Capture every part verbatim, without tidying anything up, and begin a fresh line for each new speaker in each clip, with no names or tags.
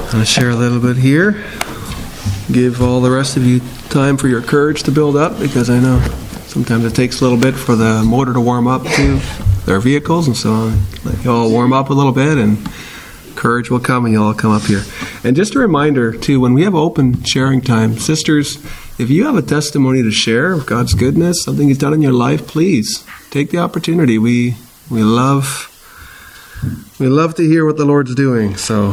I'm going to share a little bit here. Give all the rest of you time for your courage to build up, because I know sometimes it takes a little bit for the motor to warm up to their vehicles, and so on. Let you all warm up a little bit, and courage will come, and you'll all come up here. And just a reminder, too, when we have open sharing time, sisters, if you have a testimony to share of God's goodness, something He's done in your life, please take the opportunity. We we love we love to hear what the Lord's doing. So,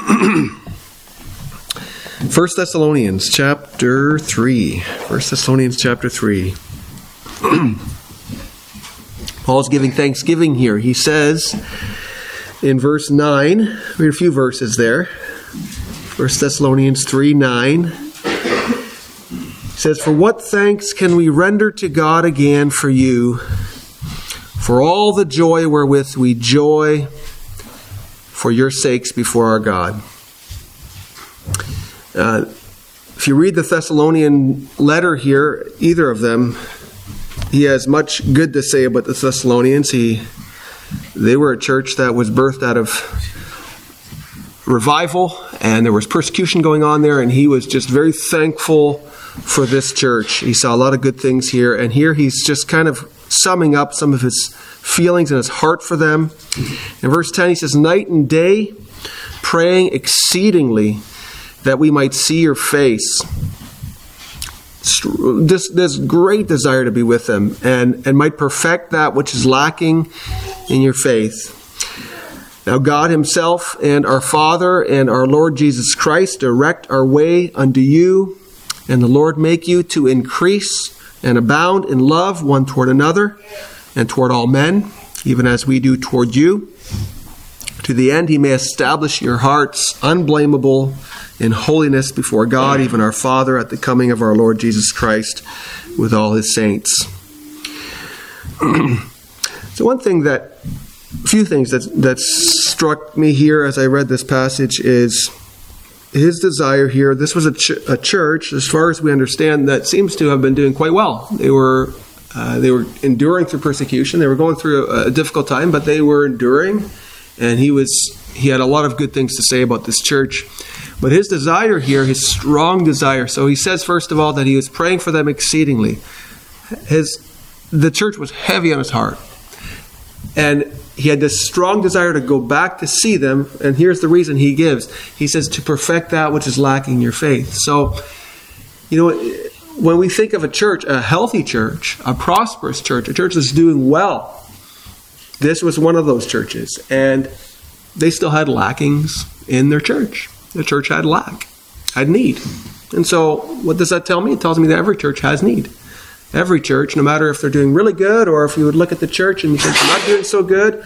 First Thessalonians chapter three. First Thessalonians chapter three. Paul's giving thanksgiving here. He says in verse nine, read a few verses there. First Thessalonians three nine. It says, "For what thanks can we render to God again for you, for all the joy wherewith we joy for your sakes before our God." Uh, if you read the Thessalonian letter here, either of them, he has much good to say about the Thessalonians. He, they were a church that was birthed out of revival, and there was persecution going on there, and he was just very thankful for this church. He saw a lot of good things here, and here he's just kind of summing up some of his feelings and his heart for them. In verse ten, he says, "Night and day, praying exceedingly that we might see your face." This, this great desire to be with them, and, and might perfect that which is lacking in your faith. Now God Himself and our Father and our Lord Jesus Christ direct our way unto you, and the Lord make you to increase and abound in love one toward another and toward all men, even as we do toward you, to the end He may establish your hearts unblameable in holiness before God, even our Father, at the coming of our Lord Jesus Christ with all His saints. So one thing that, a few things that, that struck me here as I read this passage is his desire here. This was a, ch- a church, as far as we understand, that seems to have been doing quite well. They were uh, they were enduring through persecution. They were going through a, a difficult time, but they were enduring. And he was he had a lot of good things to say about this church. But his desire here, his strong desire. So he says, first of all, that he was praying for them exceedingly. His the church was heavy on his heart. And he had this strong desire to go back to see them. And here's the reason he gives. He says, to perfect that which is lacking in your faith. So, you know, when we think of a church, a healthy church, a prosperous church, a church that's doing well, this was one of those churches. And they still had lackings in their church. The church had lack, had need. And so what does that tell me? It tells me that every church has need. Every church, no matter if they're doing really good, or if you would look at the church and you think they're not doing so good,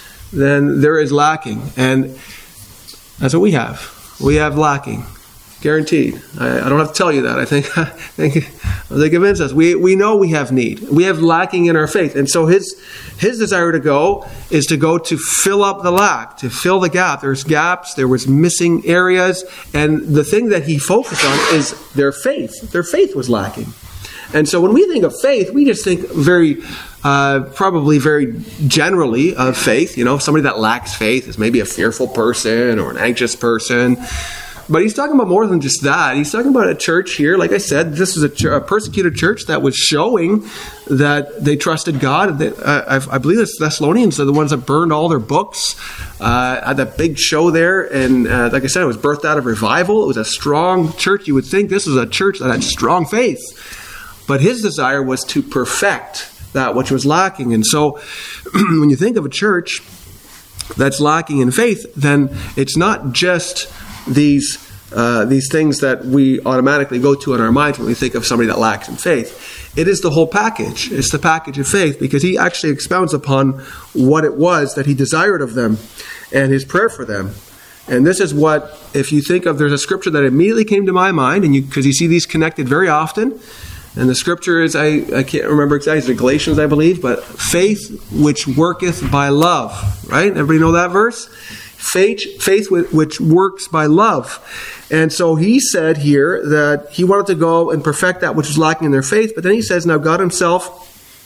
then there is lacking. And that's what we have. We have lacking. Guaranteed. I, I don't have to tell you that. I think I think they convince us. We we know we have need. We have lacking in our faith. And so his his desire to go is to go to fill up the lack, to fill the gap. There's gaps, there was missing areas, and the thing that he focused on is their faith. Their faith was lacking. And so when we think of faith, we just think very, uh, probably very generally of faith. You know, somebody that lacks faith is maybe a fearful person or an anxious person. But he's talking about more than just that. He's talking about a church here. Like I said, this is a, ch- a persecuted church that was showing that they trusted God. They, uh, I, I believe the Thessalonians are the ones that burned all their books. Uh, had that big show there. And uh, like I said, it was birthed out of revival. It was a strong church. You would think this was a church that had strong faith. But his desire was to perfect that which was lacking. And so when you think of a church that's lacking in faith, then it's not just these uh, these things that we automatically go to in our minds when we think of somebody that lacks in faith. It is the whole package. It's the package of faith, because he actually expounds upon what it was that he desired of them and his prayer for them. And this is what, if you think of, there's a scripture that immediately came to my mind, and you because you see these connected very often. And the scripture is, I, I can't remember exactly, it's in Galatians, I believe, but faith which worketh by love. Right? Everybody know that verse? Faith, faith which works by love. And so he said here that he wanted to go and perfect that which was lacking in their faith. But then he says, now God himself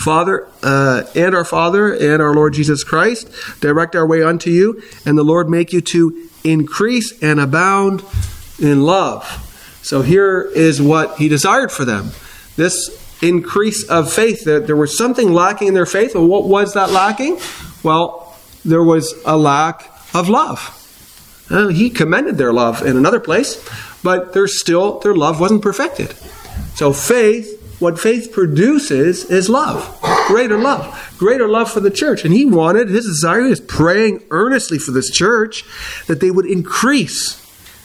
Father, uh, and our Father and our Lord Jesus Christ, direct our way unto you, and the Lord make you to increase and abound in love. So here is what he desired for them. This increase of faith, that there was something lacking in their faith. Well, what was that lacking? Well, there was a lack of love. Uh, he commended their love in another place, but there's still, their love wasn't perfected. So faith, what faith produces is love. Greater love. Greater love for the church. And he wanted, his desire, he was praying earnestly for this church that they would increase.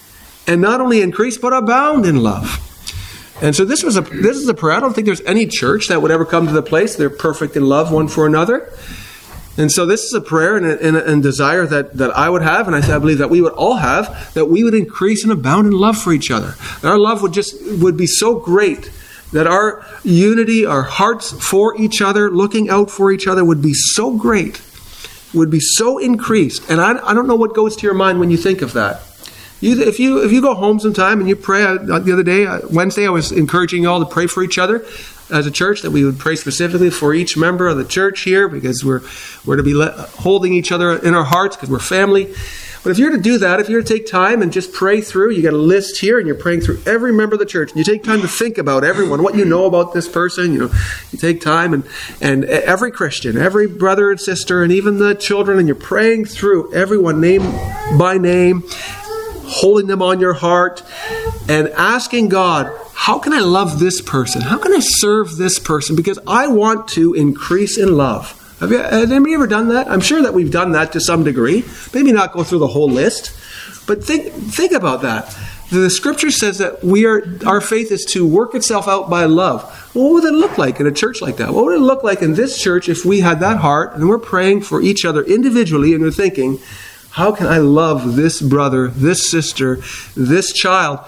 And not only increase, but abound in love. And so this was a this is a prayer. I don't think there's any church that would ever come to the place they're perfect in love one for another. And so this is a prayer and a, and a, and desire that, that I would have, and I, I believe that we would all have, that we would increase and abound in love for each other. That our love would just would be so great that our unity, our hearts for each other, looking out for each other would be so great, would be so increased. And I, I don't know what goes to your mind when you think of that. You, if you if you go home sometime and you pray, uh, the other day, uh, Wednesday, I was encouraging you all to pray for each other as a church, that we would pray specifically for each member of the church here, because we're we're to be le- holding each other in our hearts because we're family. But if you're to do that, if you're to take time and just pray through, you got a list here and you're praying through every member of the church, and you take time to think about everyone, what you know about this person, you know, you take time and, and every Christian, every brother and sister, and even the children, and you're praying through everyone name by name, holding them on your heart and asking God, how can I love this person? How can I serve this person? Because I want to increase in love. Have you, has anybody ever done that? I'm sure that we've done that to some degree. Maybe not go through the whole list, but think think about that. The scripture says that we are our faith is to work itself out by love. Well, what would it look like in a church like that? What would it look like in this church if we had that heart and we're praying for each other individually and we're thinking, how can I love this brother, this sister, this child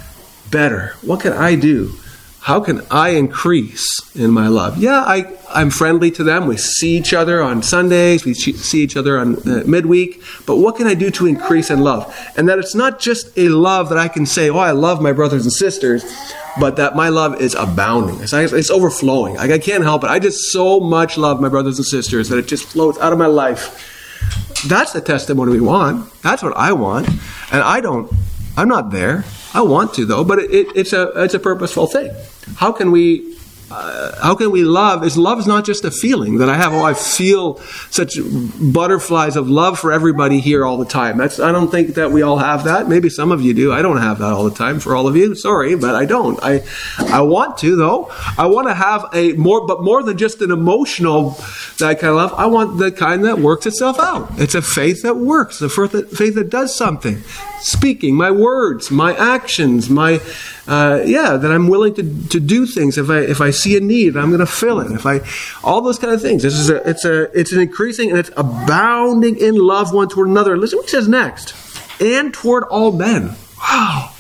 better? What can I do? How can I increase in my love? Yeah, I, I'm friendly to them. We see each other on Sundays. We see each other on uh, midweek. But what can I do to increase in love? And that it's not just a love that I can say, oh, I love my brothers and sisters, but that my love is abounding. It's, it's overflowing. Like, I can't help it. I just so much love my brothers and sisters that it just flows out of my life. That's the testimony we want. That's what I want. And I don't, I'm not there. I want to, though, but it, it, it's a it's a purposeful thing. How can we uh, how can we love? Is love is not just a feeling that I have. Oh, I feel such butterflies of love for everybody here all the time. That's I don't think that we all have that. Maybe some of you do. I don't have that all the time for all of you. Sorry, but I don't. I I want to, though. I want to have a more, but more than just an emotional that kind of love. I want the kind that works itself out. It's a faith that works. A faith that does something. Speaking, my words, my actions, my uh, yeah, that I'm willing to, to do things. If I if I see a need, I'm going to fill it. If I all those kind of things. This is a it's a it's an increasing and it's abounding in love one toward another. Listen what he says next. And toward all men. Wow.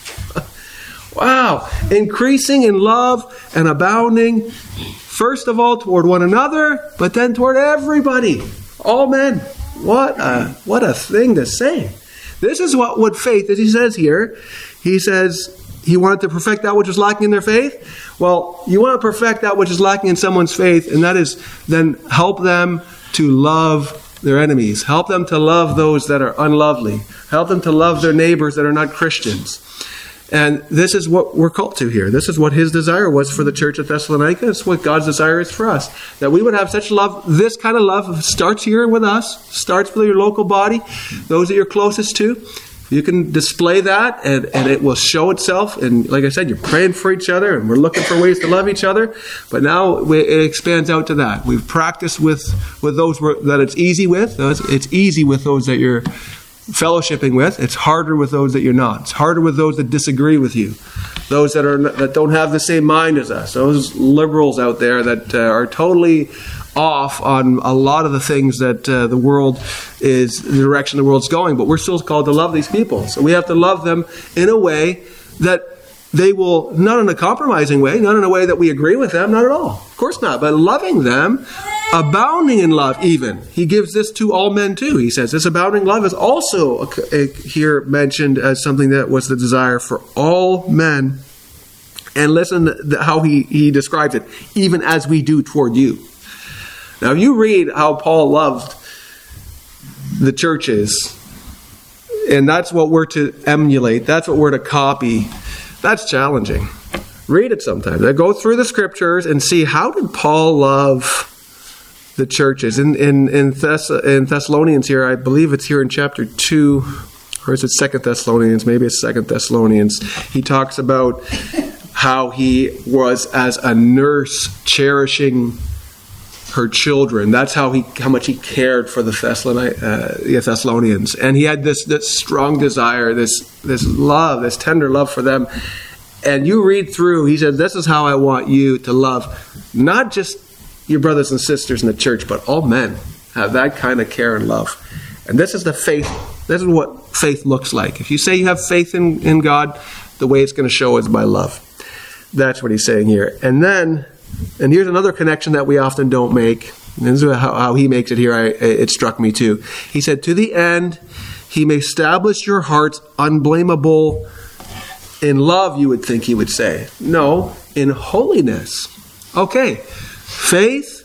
Wow. Increasing in love and abounding, first of all toward one another, but then toward everybody. All men. What a what a thing to say. This is what would faith, as he says here, he says he wanted to perfect that which is lacking in their faith. Well, you want to perfect that which is lacking in someone's faith, and that is then help them to love their enemies. Help them to love those that are unlovely. Help them to love their neighbors that are not Christians. And this is what we're called to here. This is what his desire was for the church at Thessalonica. It's what God's desire is for us. That we would have such love. This kind of love starts here with us. Starts with your local body. Those that you're closest to. You can display that and, and it will show itself. And like I said, you're praying for each other and we're looking for ways to love each other. But now it expands out to that. We've practiced with, with those that it's easy with. It's easy with those that you're fellowshipping with. It's harder with those that you're not. It's harder with those that disagree with you, those that are that don't have the same mind as us, those liberals out there that uh, are totally off on a lot of the things that uh, the world is, the direction the world's going. But we're still called to love these people, so we have to love them in a way that they will, not in a compromising way, not in a way that we agree with them, not at all. Of course not, but loving them, abounding in love even. He gives this to all men too. He says this abounding love is also a, a, here mentioned as something that was the desire for all men. And listen to how he, he describes it, even as we do toward you. Now, if you read how Paul loved the churches, and that's what we're to emulate, that's what we're to copy, that's challenging. Read it sometime. Go through the scriptures and see, how did Paul love the churches? In in in, Thess- in Thessalonians here, I believe it's here in chapter two, or is it Second Thessalonians? Maybe it's Second Thessalonians. He talks about how he was as a nurse cherishing her children. That's how he, how much he cared for the Thessaloni- uh, Thessalonians, and he had this this strong desire, this this love, this tender love for them. And you read through, he said, "This is how I want you to love, not just your brothers and sisters in the church, but all men." Have that kind of care and love. And this is the faith. This is what faith looks like. If you say you have faith in, in God, the way it's going to show is by love. That's what he's saying here. And then, and here's another connection that we often don't make. And this is how, how he makes it here. I, it struck me too. He said, "To the end, he may establish your hearts unblameable in love," you would think he would say. No, in holiness. Okay, faith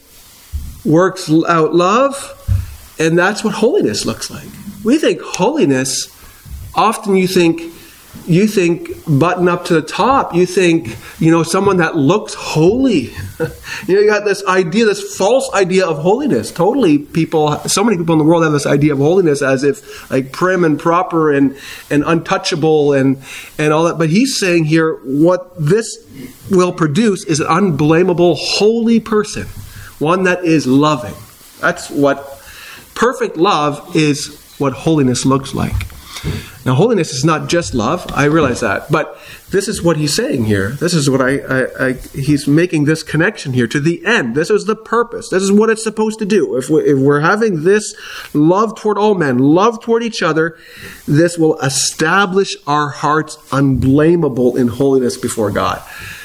works out love, and that's what holiness looks like. We think holiness, often you think, you think button up to the top. You think, you know, someone that looks holy. You know, you got this idea, this false idea of holiness. Totally, people, so many people in the world have this idea of holiness as if like prim and proper and, and untouchable and, and all that. But he's saying here, what this will produce is an unblameable, holy person. One that is loving. That's what perfect love is, what holiness looks like. Now, holiness is not just love. I realize that. But this is what he's saying here. This is what I, I, I he's making this connection here to the end. This is the purpose. This is what it's supposed to do. If, we, if we're having this love toward all men, love toward each other, this will establish our hearts unblameable in holiness before God.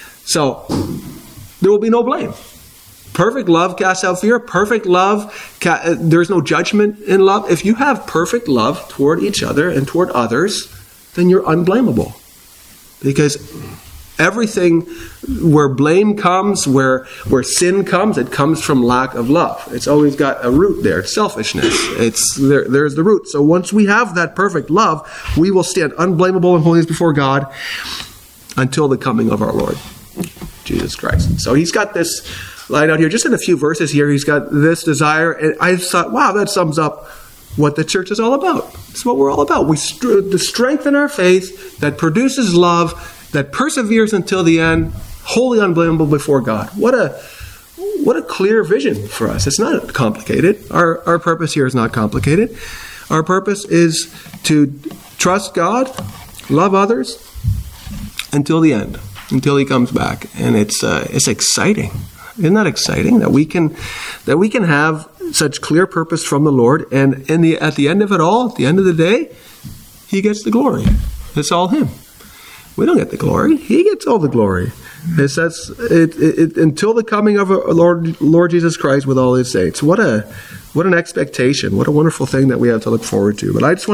So, there will be no blame. Perfect love casts out fear. Perfect love, ca- there's no judgment in love. If you have perfect love toward each other and toward others, then you're unblameable. Because everything where blame comes, where where sin comes, it comes from lack of love. It's always got a root there. It's selfishness. It's there, there's the root. So once we have that perfect love, we will stand unblameable in holiness before God until the coming of our Lord Jesus Christ. So he's got this line out here, just in a few verses here, he's got this desire, and I thought, wow, that sums up what the church is all about. It's what we're all about. We st- the strength in our faith that produces love, that perseveres until the end, wholly unblameable before God. What a what a clear vision for us. It's not complicated. Our our purpose here is not complicated. Our purpose is to trust God, love others until the end, until He comes back, and it's uh, it's exciting. Isn't that exciting that we can that we can have such clear purpose from the Lord, and in the at the end of it all, at the end of the day, He gets the glory. It's all Him. We don't get the glory; He gets all the glory. It says it, it, it, until the coming of our Lord Lord Jesus Christ with all His saints. What a what an expectation! What a wonderful thing that we have to look forward to. But I just want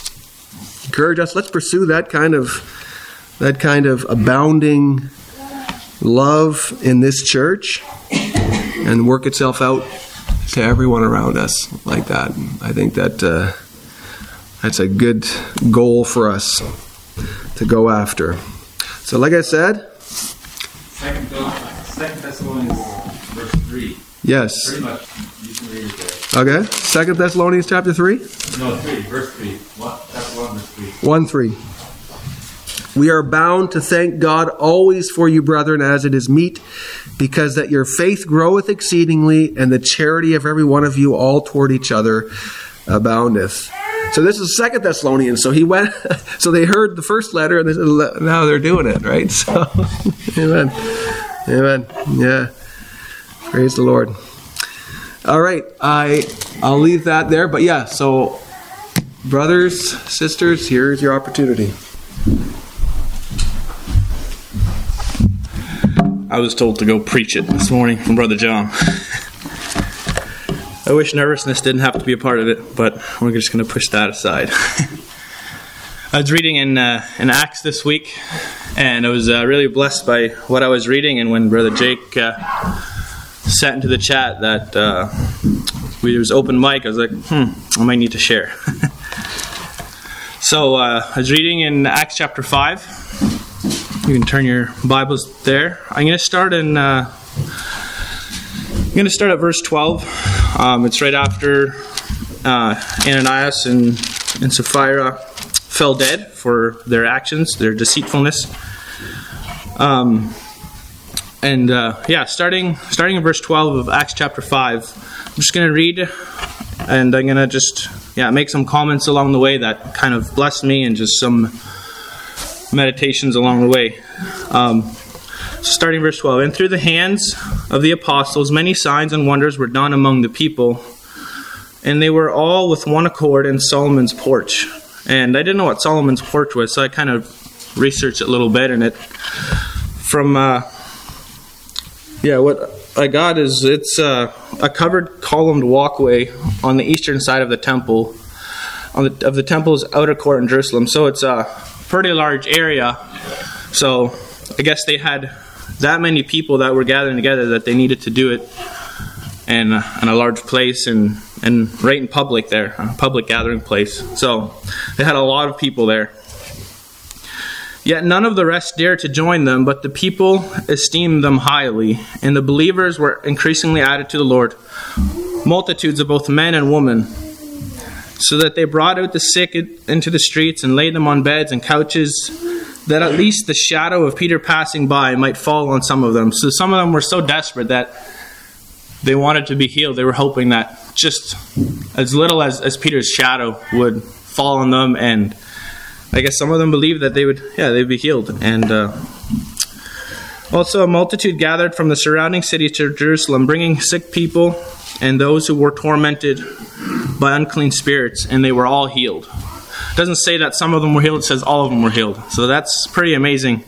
to encourage us. Let's pursue that kind of that kind of abounding love in this church and work itself out to everyone around us like that. I think that uh, that's a good goal for us to go after. So like I said,
Second, Second Thessalonians verse three.
Yes.
Pretty much, you can read it there.
Okay. Second Thessalonians chapter three?
No, three, verse three. One, chapter one, verse three.
one three. We are bound to thank God always for you, brethren, as it is meet, because that your faith groweth exceedingly, and the charity of every one of you all toward each other aboundeth. So this is Second Thessalonians. So he went. So they heard the first letter, and they said, now they're doing it, right? So, amen, amen. Yeah, praise the Lord. All right, I I'll leave that there. But yeah, so brothers, sisters, here's your opportunity.
I was told to go preach it this morning from Brother John. I wish nervousness didn't have to be a part of it, but we're just going to push that aside. I was reading in uh, in Acts this week, and I was uh, really blessed by what I was reading. And when Brother Jake uh, sent into the chat that uh, we there was open mic. I was like, hmm, I might need to share. So uh, I was reading in Acts chapter five. You can turn your Bibles there. I'm going to start in. Uh, I'm going to start at verse twelve. Um, it's right after uh, Ananias and, and Sapphira fell dead for their actions, their deceitfulness. Um, and uh, yeah, starting starting in verse twelve of Acts chapter five. I'm just going to read, and I'm going to just yeah make some comments along the way that kind of blessed me, and just some meditations along the way. Um, so starting verse twelve. And through the hands of the apostles, many signs and wonders were done among the people, and they were all with one accord in Solomon's porch. And I didn't know what Solomon's porch was, so I kind of researched it a little bit, and it from uh, yeah, what I got is it's uh, a covered columned walkway on the eastern side of the temple, on the, of the temple's outer court in Jerusalem. So it's a pretty large area. So I guess they had that many people that were gathering together that they needed to do it in, uh, in a large place and, and right in public there, a public gathering place. So they had a lot of people there. Yet none of the rest dared to join them, but the people esteemed them highly, and the believers were increasingly added to the Lord, multitudes of both men and women, so that they brought out the sick into the streets and laid them on beds and couches, that at least the shadow of Peter passing by might fall on some of them. So some of them were so desperate that they wanted to be healed. They were hoping that just as little as, as Peter's shadow would fall on them, and I guess some of them believed that they would, yeah, they'd be healed. And uh, also a multitude gathered from the surrounding cities to Jerusalem, bringing sick people and those who were tormented by unclean spirits, and they were all healed. It doesn't say that some of them were healed, it says all of them were healed. So that's pretty amazing.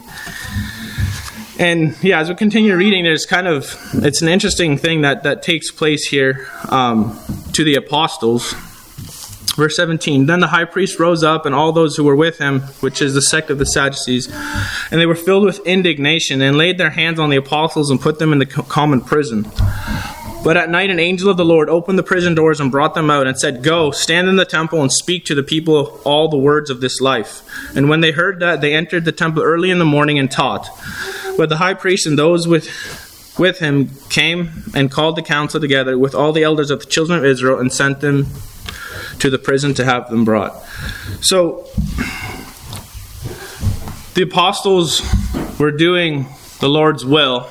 And yeah, as we continue reading, there's kind of, it's an interesting thing that, that takes place here um, to the apostles. Verse seventeen, then the high priest rose up, and all those who were with him, which is the sect of the Sadducees, and they were filled with indignation, and laid their hands on the apostles and put them in the common prison. But at night an angel of the Lord opened the prison doors and brought them out, and said, Go, stand in the temple and speak to the people all the words of this life. And when they heard that, they entered the temple early in the morning and taught. But the high priest and those with with him came and called the council together with all the elders of the children of Israel, and sent them to the prison to have them brought. So the apostles were doing the Lord's will,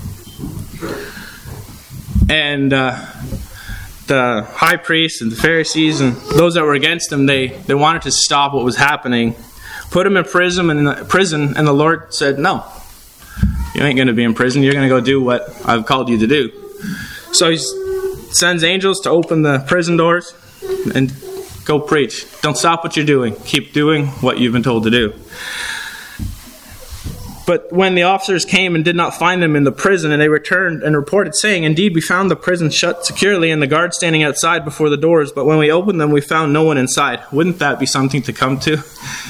and uh, the high priests and the Pharisees and those that were against them, they, they wanted to stop what was happening, put him in prison, and in the prison, and the Lord said, no, you ain't going to be in prison. You're going to go do what I've called you to do. So he sends angels to open the prison doors and go preach. Don't stop what you're doing. Keep doing what you've been told to do. But when the officers came and did not find them in the prison, and they returned and reported, saying, Indeed, we found the prison shut securely and the guards standing outside before the doors, but when we opened them, we found no one inside. Wouldn't that be something to come to?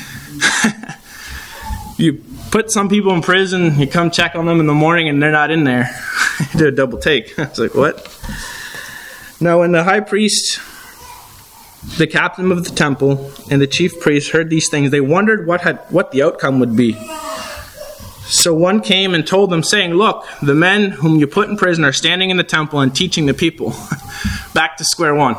You put some people in prison, you come check on them in the morning, and they're not in there. Do a double take. I was like, what? Now, when the high priest, the captain of the temple, and the chief priests heard these things, they wondered what had what the outcome would be. So one came and told them, saying, Look, the men whom you put in prison are standing in the temple and teaching the people. Back to square one.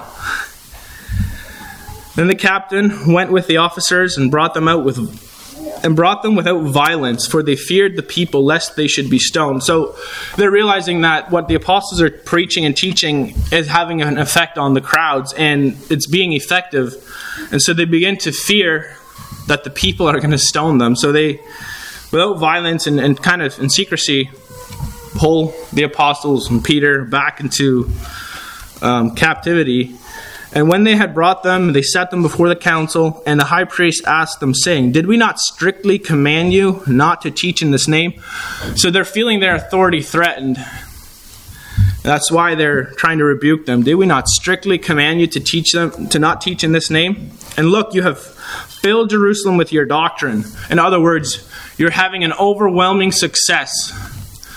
Then the captain went with the officers and brought them out with and brought them without violence, for they feared the people lest they should be stoned. So they're realizing that what the apostles are preaching and teaching is having an effect on the crowds, and it's being effective. And so they begin to fear that the people are going to stone them. So they, without violence and, and kind of in secrecy, pull the apostles and Peter back into um, captivity. And when they had brought them, they set them before the council, and the high priest asked them, saying, Did we not strictly command you not to teach in this name? So they're feeling their authority threatened. That's why they're trying to rebuke them. Did we not strictly command you to teach them to not teach in this name? And look, you have filled Jerusalem with your doctrine. In other words, you're having an overwhelming success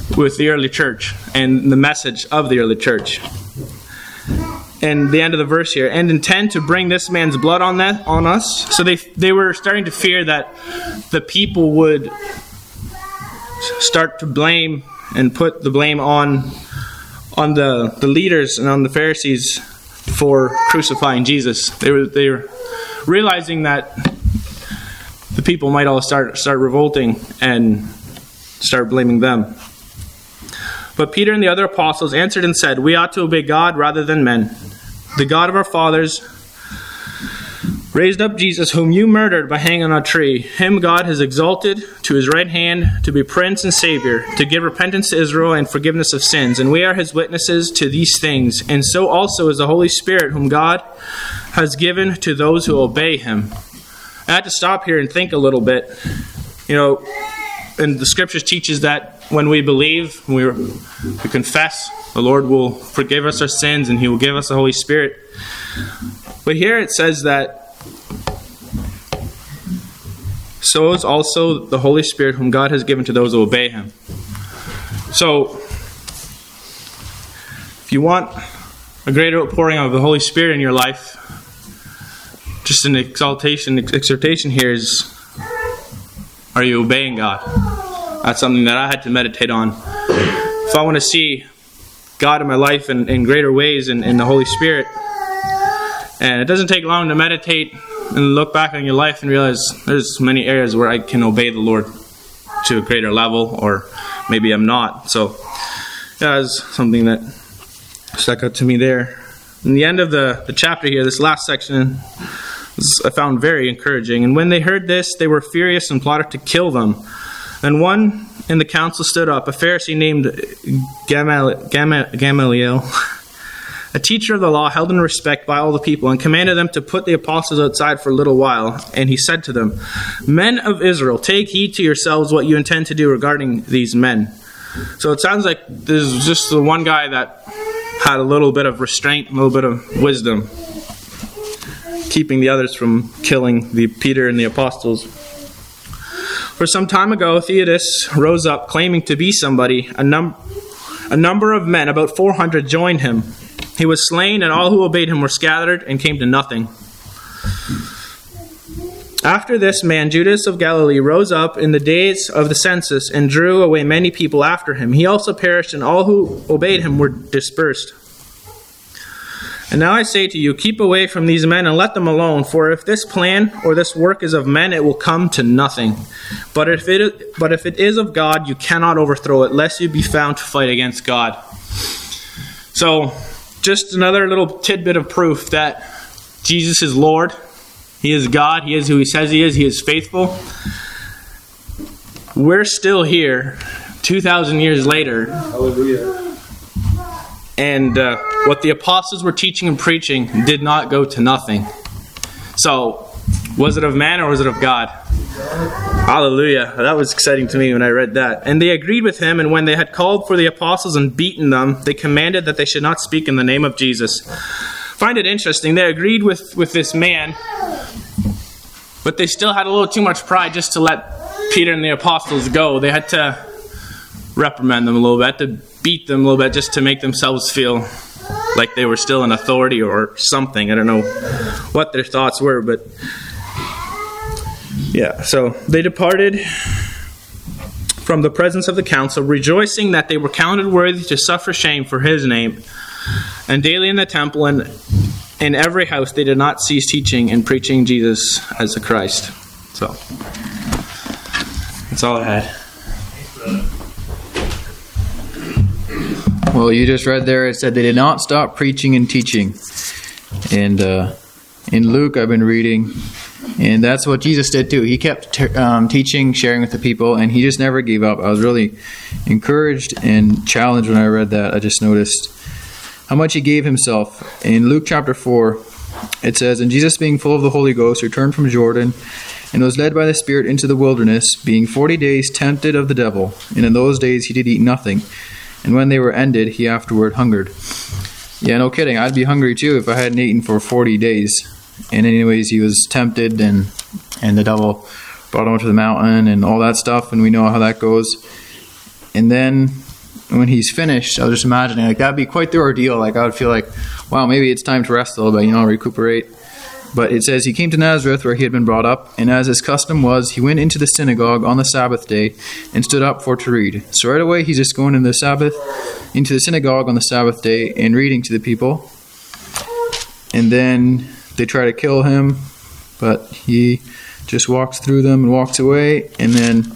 with the early church and the message of the early church. And the end of the verse here, and intend to bring this man's blood on that on us. So they they were starting to fear that the people would start to blame and put the blame on on the, the leaders and on the Pharisees for crucifying Jesus. They were they were realizing that the people might all start start revolting and start blaming them. But Peter and the other apostles answered and said, "We ought to obey God rather than men. The God of our fathers raised up Jesus, whom you murdered by hanging on a tree. Him God has exalted to his right hand to be Prince and Savior, to give repentance to Israel and forgiveness of sins. And we are his witnesses to these things. And so also is the Holy Spirit, whom God has given to those who obey him." I had to stop here and think a little bit. You know, and the scriptures teaches that when we believe, we, we confess, the Lord will forgive us our sins and he will give us the Holy Spirit. But here it says that so is also the Holy Spirit whom God has given to those who obey him. So, if you want a greater outpouring of the Holy Spirit in your life, just an exaltation, exhortation here is, are you obeying God? That's something that I had to meditate on. If I want to see God in my life in, in greater ways in, in the Holy Spirit, and it doesn't take long to meditate and look back on your life and realize there's many areas where I can obey the Lord to a greater level, or maybe I'm not. So that is something that stuck out to me there. In the end of the, the chapter here, this last section, I found very encouraging. "And when they heard this, they were furious and plotted to kill them. And one in the council stood up, a Pharisee named Gamal- Gamal- Gamaliel, a teacher of the law held in respect by all the people, and commanded them to put the apostles outside for a little while. And he said to them, 'Men of Israel, take heed to yourselves what you intend to do regarding these men.'" So it sounds like this is just the one guy that had a little bit of restraint, a little bit of wisdom, keeping the others from killing the Peter and the apostles. "For some time ago, Theudas rose up, claiming to be somebody. A, num- a number of men, about four hundred, joined him. He was slain, and all who obeyed him were scattered and came to nothing. After this man, Judas of Galilee, rose up in the days of the census and drew away many people after him. He also perished, and all who obeyed him were dispersed. And now I say to you, keep away from these men and let them alone, for if this plan or this work is of men, it will come to nothing. But if it, but if it is of God, you cannot overthrow it, lest you be found to fight against God." So, just another little tidbit of proof that Jesus is Lord. He is God. He is who he says he is. He is faithful. We're still here two thousand years later.
Hallelujah.
And uh, what the apostles were teaching and preaching did not go to nothing. So, was it of man or was it of God? Hallelujah. That was exciting to me when I read that. "And they agreed with him, and when they had called for the apostles and beaten them, they commanded that they should not speak in the name of Jesus." Find it interesting. They agreed with, with this man, but they still had a little too much pride just to let Peter and the apostles go. They had to reprimand them a little bit, to beat them a little bit, just to make themselves feel like they were still in authority or something. I don't know what their thoughts were, but yeah. So they departed from the presence of the council, rejoicing that they were counted worthy to suffer shame for his name. And daily in the temple and in every house they did not cease teaching and preaching Jesus as the Christ. So that's all I had.
Well, you just read there, it said they did not stop preaching and teaching. And uh, in Luke, I've been reading, and that's what Jesus did too. He kept t- um, teaching, sharing with the people, and he just never gave up. I was really encouraged and challenged when I read that. I just noticed how much he gave himself. In Luke chapter four, it says, "And Jesus, being full of the Holy Ghost, returned from Jordan, and was led by the Spirit into the wilderness, being forty days tempted of the devil. And in those days he did eat nothing. And when they were ended, he afterward hungered." Yeah, no kidding. I'd be hungry too if I hadn't eaten for forty days. And anyways, he was tempted, and and the devil brought him to the mountain and all that stuff, and we know how that goes. And then when he's finished, I was just imagining, like, that'd be quite the ordeal. Like, I would feel like, wow, maybe it's time to rest a little bit, you know, recuperate. But it says, he came to Nazareth where he had been brought up, and as his custom was, he went into the synagogue on the Sabbath day and stood up for to read. So right away, he's just going into the Sabbath, into the synagogue on the Sabbath day and reading to the people. And then they try to kill him, but he just walks through them and walks away. And then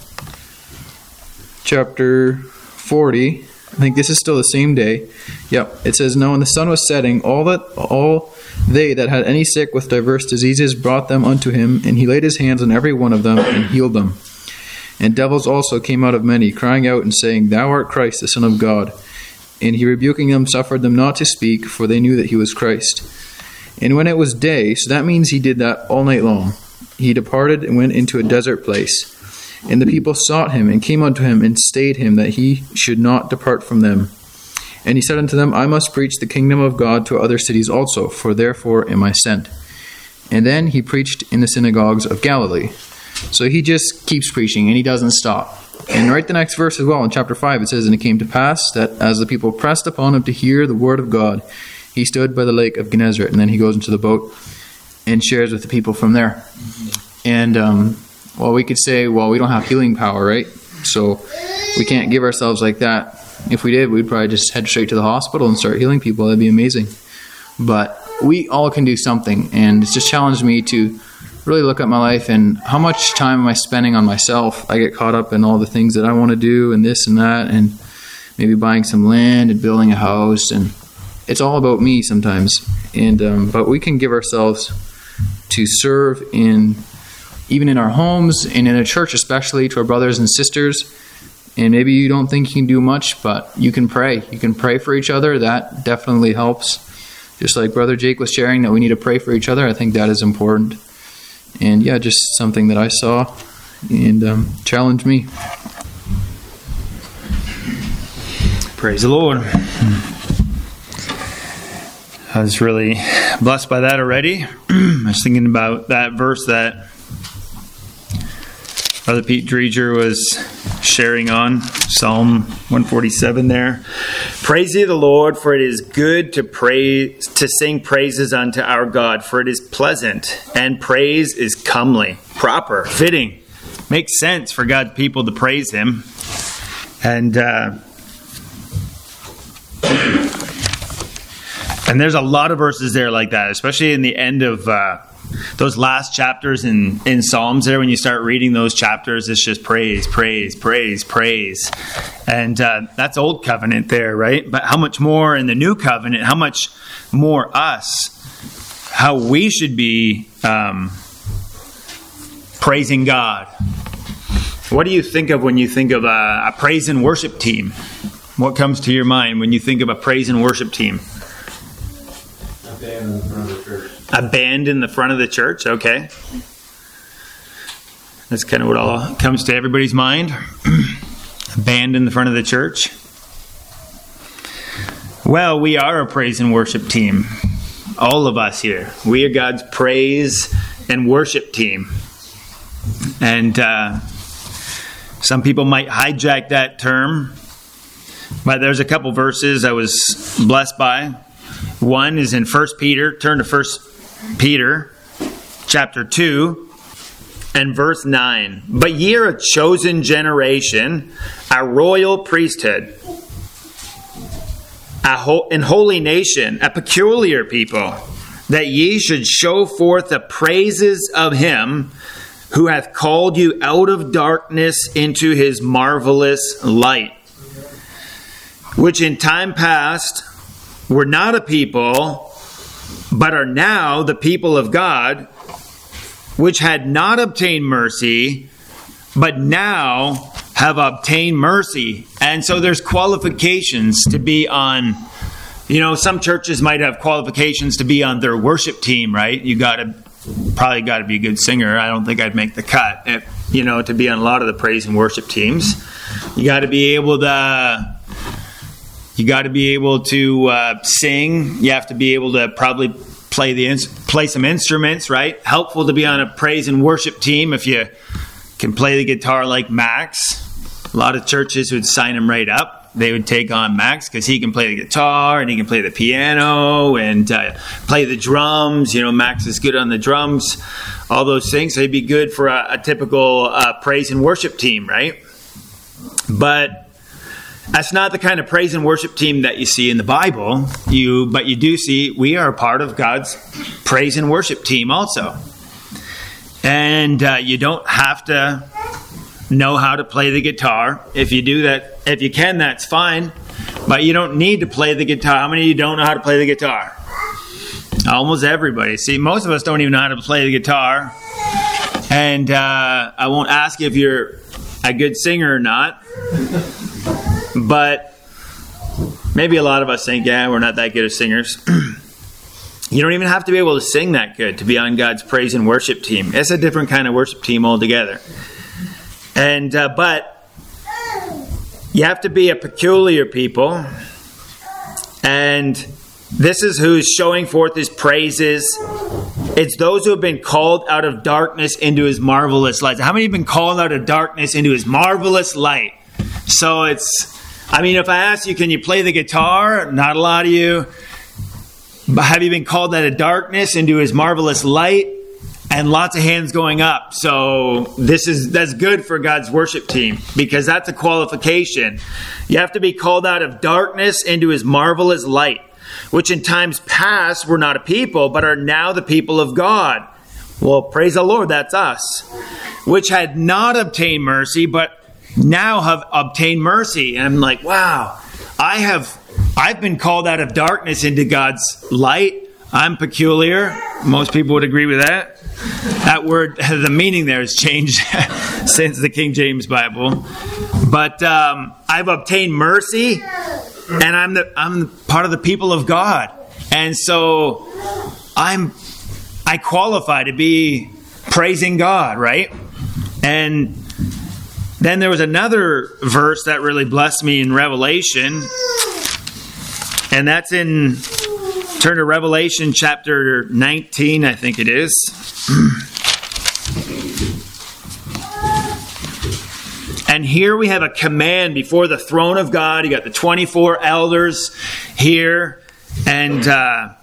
chapter forty, I think this is still the same day. Yep, it says, now when the sun was setting, all that all they that had any sick with diverse diseases brought them unto him, and he laid his hands on every one of them and healed them. And devils also came out of many, crying out and saying, Thou art Christ, the Son of God. And he rebuking them suffered them not to speak, for they knew that he was Christ. And when it was day, so that means he did that all night long, he departed and went into a desert place. And the people sought him and came unto him and stayed him that he should not depart from them. And he said unto them, I must preach the kingdom of God to other cities also, for therefore am I sent. And then he preached in the synagogues of Galilee. So he just keeps preaching and he doesn't stop. And right the next verse as well, in chapter five, it says, And it came to pass that as the people pressed upon him to hear the word of God, he stood by the lake of Gennesaret. And then he goes into the boat and shares with the people from there. And, um, well, we could say, well, we don't have healing power, right? So we can't give ourselves like that. If we did, we'd probably just head straight to the hospital and start healing people. That'd be amazing. But we all can do something. And it's just challenged me to really look at my life and how much time am I spending on myself. I get caught up in all the things that I want to do and this and that, and maybe buying some land and building a house. And it's all about me sometimes. And um, but we can give ourselves to serve in, even in our homes and in a church, especially to our brothers and sisters. And maybe you don't think you can do much, but you can pray. You can pray for each other. That definitely helps. Just like Brother Jake was sharing that we need to pray for each other, I think that is important. And yeah, just something that I saw and um, challenged me.
Praise the Lord. I was really blessed by that already. I was thinking about that verse that Brother Pete Dreger was sharing on, Psalm one forty-seven there. Praise ye the Lord, for it is good to praise, to sing praises unto our God, for it is pleasant, and praise is comely, proper, fitting. Makes sense for God's people to praise Him. And uh, and there's a lot of verses there like that, especially in the end of uh, those last chapters in, in Psalms there. When you start reading those chapters, it's just praise, praise, praise, praise. And uh, that's Old Covenant there, right? But how much more in the New Covenant, how much more us, how we should be um, praising God. What do you think of when you think of a, a praise and worship team? What comes to your mind when you think of a praise and worship team?
A band in the front of the church.
A band in the front of the church, okay. That's kind of what all comes to everybody's mind. A band in the front of the church. Well, we are a praise and worship team. All of us here. We are God's praise and worship team. And uh, some people might hijack that term. But there's a couple verses I was blessed by. One is in First Peter. Turn to First Peter chapter two and verse nine. But ye are a chosen generation, a royal priesthood, a ho- an holy nation, a peculiar people, that ye should show forth the praises of Him who hath called you out of darkness into His marvelous light, which in time past were not a people, but are now the people of God, which had not obtained mercy, but now have obtained mercy. And so there's qualifications to be on, you know, some churches might have qualifications to be on their worship team, right? You got to, probably got to be a good singer. I don't think I'd make the cut, if, you know, to be on a lot of the praise and worship teams. You got to be able to... You got to be able to uh, sing. You have to be able to probably play the play some instruments, right? Helpful to be on a praise and worship team if you can play the guitar like Max. A lot of churches would sign him right up. they would take on Max because he can play the guitar and he can play the piano and uh, play the drums. You know, Max is good on the drums, all those things. So he'd be good for a, a typical uh, praise and worship team, right? But that's not the kind of praise and worship team that you see in the Bible. You, but you do see we are a part of God's praise and worship team also. And uh, you don't have to know how to play the guitar. If you do that, if you can, that's fine. But you don't need to play the guitar. How many of you don't know how to play the guitar? Almost everybody. See, most of us don't even know how to play the guitar. And uh, I won't ask if you're a good singer or not. But maybe a lot of us think, yeah, we're not that good as singers. You don't even have to be able to sing that good to be on God's praise and worship team. It's a different kind of worship team altogether. And uh, but you have to be a peculiar people. And this is who's showing forth his praises. It's those who have been called out of darkness into his marvelous light. How many have been called out of darkness into his marvelous light? So it's, I mean, if I ask you, can you play the guitar? Not a lot of you. But have you been called out of darkness into his marvelous light? And lots of hands going up. So this is that's good for God's worship team because that's a qualification. You have to be called out of darkness into his marvelous light, which in times past were not a people, but are now the people of God. Well, praise the Lord, that's us. Which had not obtained mercy, but now have obtained mercy. And I'm like, wow, I have I've been called out of darkness into God's light. I'm peculiar. Most people would agree with that. That word, the meaning there has changed since the King James Bible. But um, I've obtained mercy, and I'm the I'm part of the people of God, and so I'm I qualify to be praising God, right? And then there was another verse that really blessed me in Revelation, and that's in. Turn to Revelation chapter nineteen, I think it is. And here we have a command before the throne of God. You got the twenty-four elders here and uh,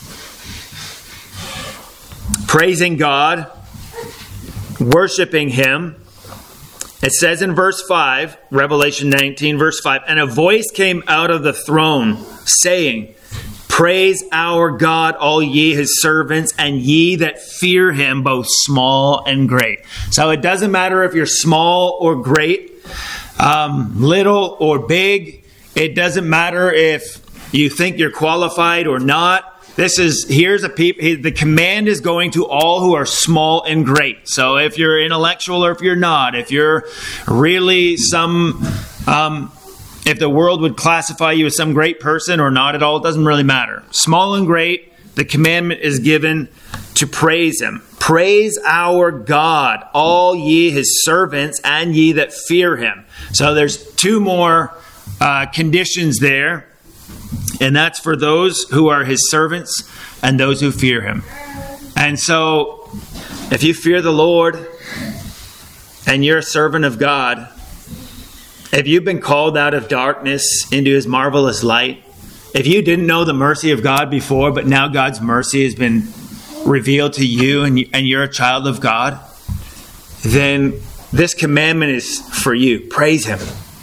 praising God, worshiping him. It says in verse five, Revelation nineteen, verse five, and a voice came out of the throne saying, praise our God, all ye his servants, and ye that fear him, both small and great. So it doesn't matter if you're small or great, um, little or big. It doesn't matter if you think you're qualified or not. This is, here's a peop, the command is going to all who are small and great. So if you're intellectual or if you're not, if you're really some... Um, If the world would classify you as some great person or not at all, it doesn't really matter. Small and great, the commandment is given to praise him. Praise our God, all ye his servants, and ye that fear him. So there's two more uh, conditions there. And that's for those who are his servants and those who fear him. And so if you fear the Lord and you're a servant of God, if you've been called out of darkness into his marvelous light, if you didn't know the mercy of God before, but now God's mercy has been revealed to you and, you, and you're a child of God, then this commandment is for you. Praise him.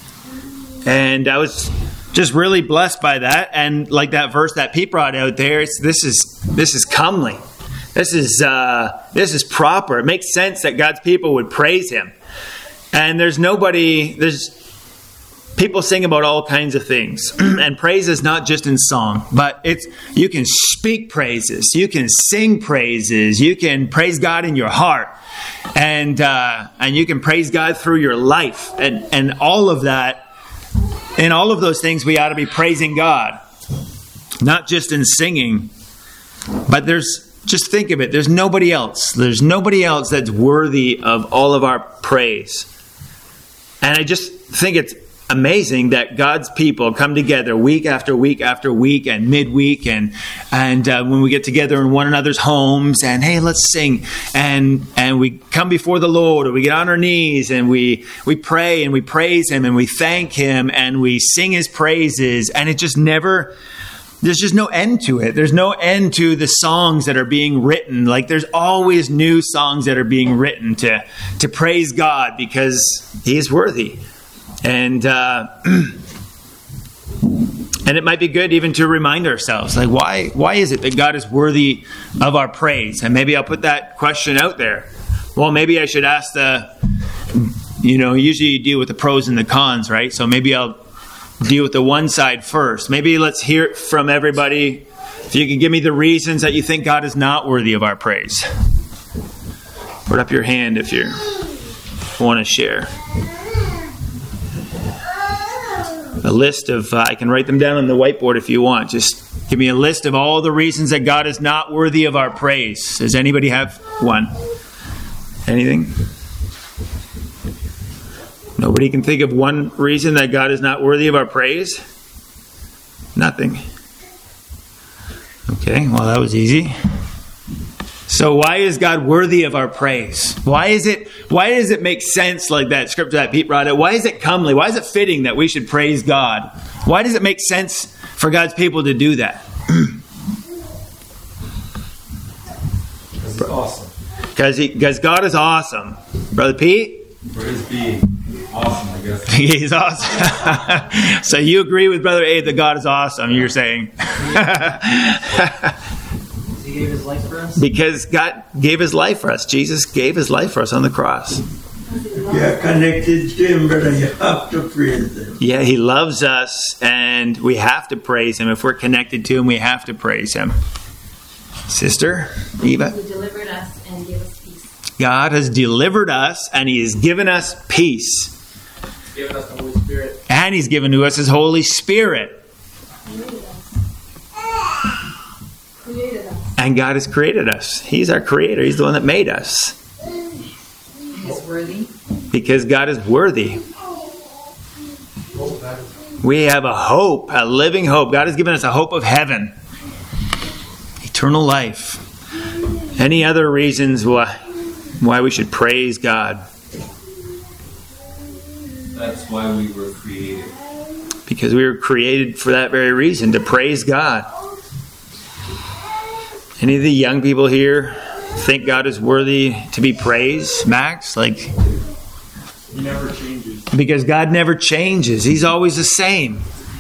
And I was just really blessed by that. And like that verse that Pete brought out there, it's, this is this is comely. This is uh, this is proper. It makes sense that God's people would praise him. And there's nobody, there's people sing about all kinds of things. And praise is not just in song, but it's you can speak praises. You can sing praises. You can praise God in your heart. And uh, and you can praise God through your life. And, and all of that, in all of those things, we ought to be praising God. Not just in singing, but there's, just think of it, there's nobody else. There's nobody else that's worthy of all of our praise. And I just think it's amazing that God's people come together week after week after week and midweek and and uh, when we get together in one another's homes and hey, let's sing and and we come before the Lord, or we get on our knees and we we pray and we praise Him and we thank Him and we sing His praises, and it just never. There's just no end to it. There's no end to the songs that are being written. Like there's always new songs that are being written to to praise God because He is worthy. And uh, and it might be good even to remind ourselves, like why why is it that God is worthy of our praise? And maybe I'll put that question out there. Well, maybe I should ask the, you know, usually you deal with the pros and the cons, right? So maybe I'll deal with the one side first. Maybe let's hear it from everybody. If you can give me the reasons that you think God is not worthy of our praise. Put up your hand if you want to share. A list of, uh, I can write them down on the whiteboard if you want. Just give me a list of all the reasons that God is not worthy of our praise. Does anybody have one? Anything? Nobody can think of one reason that God is not worthy of our praise? Nothing. Okay, well that was easy. So why is God worthy of our praise? Why is it why does it make sense, like that scripture that Pete brought out? Why is it comely? Why is it fitting that we should praise God? Why does it make sense for God's people to do that?
Because it's awesome.
Because he, because God is awesome. Brother Pete?
For His being awesome, I guess.
He's awesome. So you agree with Brother Abe that God is awesome, you're saying?
He gave His life for us?
Because God gave His life for us. Jesus gave His life for us on the cross.
You're connected to Him, brother. You have to praise Him.
Yeah, He loves us, and we have to praise Him. If we're connected to Him, we have to praise Him. Sister Eva?
He delivered us and gave us peace.
God has delivered us, and He has given us peace.
He's given us the Holy Spirit.
And He's given to us His Holy Spirit.
Created us. Created us.
And God has created us. He's our creator. He's the one that made us.
He's worthy.
Because God is worthy. We have a hope, a living hope. God has given us a hope of heaven. Eternal life. Any other reasons why, why we should praise God?
That's why we were created.
Because we were created for that very reason, to praise God. Any of the young people here think God is worthy to be praised? Max, like...
He never changes.
Because God never changes. He's always the same.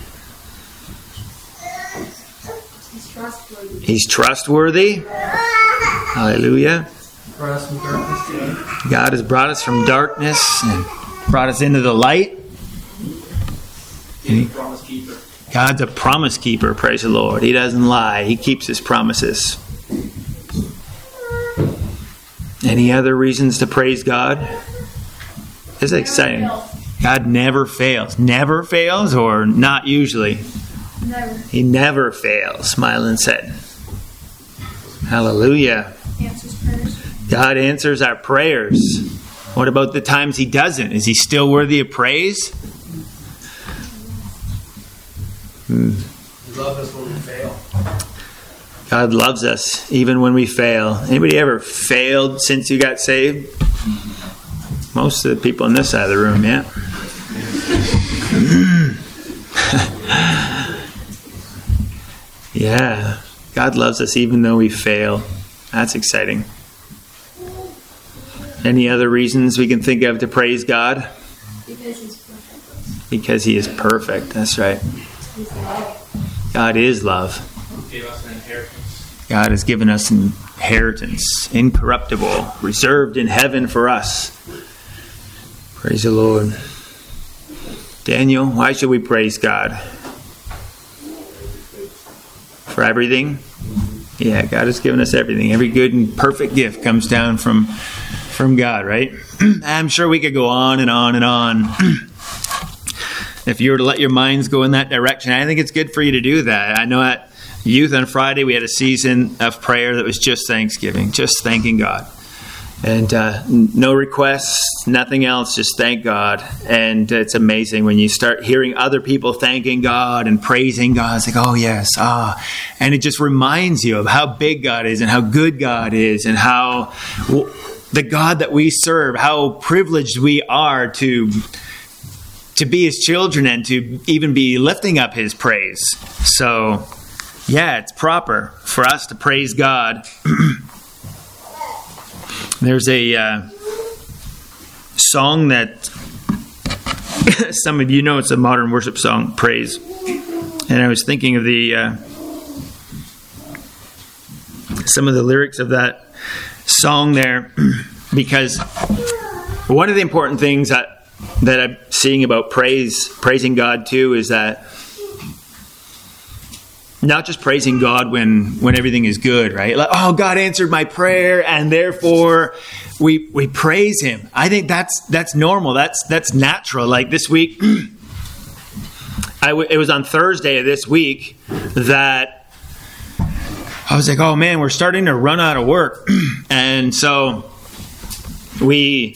He's trustworthy.
He's trustworthy. Hallelujah.
Brought us from darkness to light.
God has brought us from darkness and brought us into the light.
He's a promise keeper.
God's a promise keeper, praise the Lord. He doesn't lie. He keeps His promises. Any other reasons to praise God? This is exciting. God never fails. Never fails, or not usually?
Never.
He never fails, Smilin said. Hallelujah.
Answers prayers.
God answers our prayers. What about the times He doesn't? Is He still worthy of praise? Hmm.
He loves us when we fail.
God loves us even when we fail. Anybody ever failed since you got saved? Most of the people on this side of the room, yeah. Yeah. God loves us even though we fail. That's exciting. Any other reasons we can think of to praise God?
Because He's perfect.
Because He is perfect. That's right.
He's love.
God is love.
He gave us an inheritance.
God has given us an inheritance, incorruptible, reserved in heaven for us. Praise the Lord. Daniel, why should we praise God? For everything? Yeah, God has given us everything. Every good and perfect gift comes down from, from God, right? I'm sure we could go on and on and on. If you were to let your minds go in that direction, I think it's good for you to do that. I know at Youth on Friday, we had a season of prayer that was just thanksgiving, just thanking God. And uh, no requests, nothing else, just thank God. And it's amazing when you start hearing other people thanking God and praising God. It's like, oh yes, ah. And it just reminds you of how big God is and how good God is and how w- the God that we serve, how privileged we are to, to be His children and to even be lifting up His praise. So, yeah, it's proper for us to praise God. There's a uh, song that some of you know, it's a modern worship song, Praise. And I was thinking of the uh, some of the lyrics of that song there, because one of the important things that that I'm seeing about praise, praising God too, is that not just praising God when, when everything is good, right? Like, oh, God answered my prayer, and therefore we we praise Him. I think that's that's normal. That's that's natural. Like this week, I w- it was on Thursday of this week that I was like, oh man, we're starting to run out of work, and so we.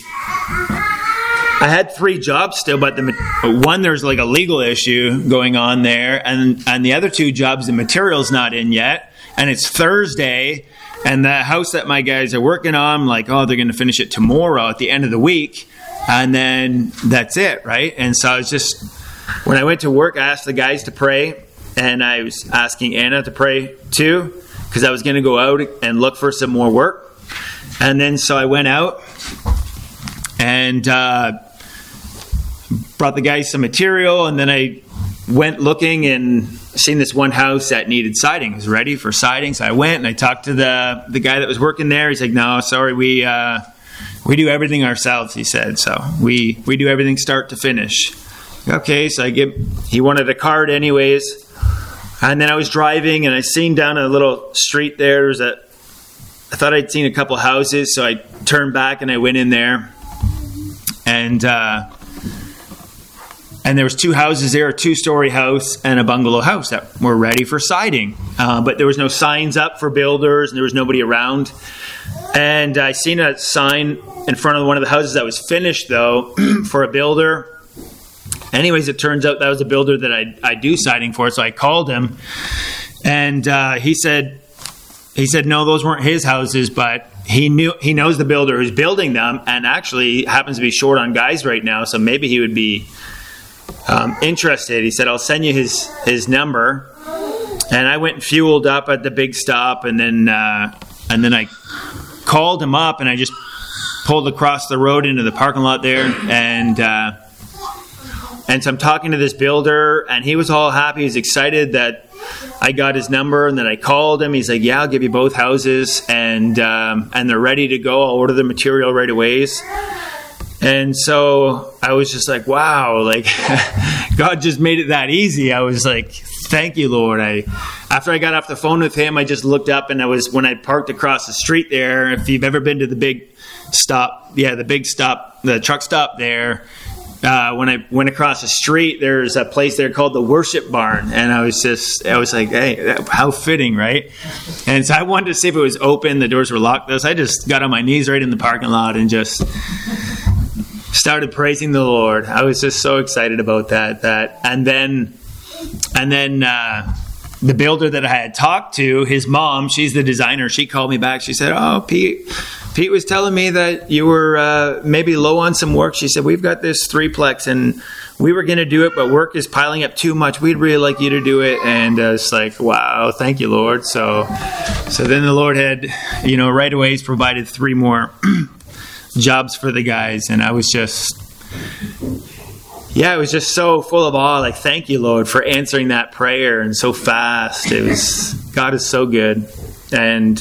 I had three jobs still, but the one, there's like a legal issue going on there, and and the other two jobs, the material's not in yet, and it's Thursday, and the house that my guys are working on, I'm like, oh, they're going to finish it tomorrow at the end of the week, and then that's it, right? And so I was just, when I went to work, I asked the guys to pray, and I was asking Anna to pray too, because I was going to go out and look for some more work, and then so I went out, and uh, brought the guys some material, and then I went looking and seen this one house that needed siding. It was ready for siding, so I went and I talked to the the guy that was working there. He's like, "No, sorry, we uh, we do everything ourselves." He said, "So we we do everything start to finish." Okay, so I give. He wanted a card, anyways, and then I was driving and I seen down a little street there. There was a. I thought I'd seen a couple houses, so I turned back and I went in there. And uh, and there was two houses there, a two-story house and a bungalow house that were ready for siding. Uh, but there was no signs up for builders, and there was nobody around. And I seen a sign in front of one of the houses that was finished, though, for a builder. Anyways, it turns out that was a builder that I I do siding for, so I called him. And uh, he said, he said, no, those weren't his houses, but he knew he knows the builder who's building them, and actually happens to be short on guys right now, so maybe he would be um, interested. He said, I'll send you his his number. And I went and fueled up at the big stop, and then uh, and then I called him up, and I just pulled across the road into the parking lot there, and uh, and so I'm talking to this builder, and he was all happy. He was excited that I got his number, and then I called him. He's like, yeah, I'll give you both houses, and um, and they're ready to go. I'll order the material right away. And so I was just like, wow, like God just made it that easy. I was like, thank you, Lord. I after I got off the phone with him, I just looked up, and I was when I parked across the street there. If you've ever been to the big stop, yeah, the big stop, the truck stop there. Uh, when I went across the street, there's a place there called the Worship Barn, and I was just, I was like, hey, how fitting, right? And so I wanted to see if it was open. The doors were locked. So I just got on my knees right in the parking lot and just started praising the Lord. I was just so excited about that. That and then, and then uh, the builder that I had talked to, his mom, she's the designer. She called me back. She said, "Oh, Pete." Pete was telling me that you were uh, maybe low on some work. She said, we've got this threeplex, and we were going to do it, but work is piling up too much. We'd really like you to do it. And uh, it's like, wow, thank you, Lord. So so then the Lord had, you know, right away he's provided three more jobs for the guys. And I was just, yeah, it was just so full of awe. Like, thank you, Lord, for answering that prayer, and so fast. It was, God is so good. And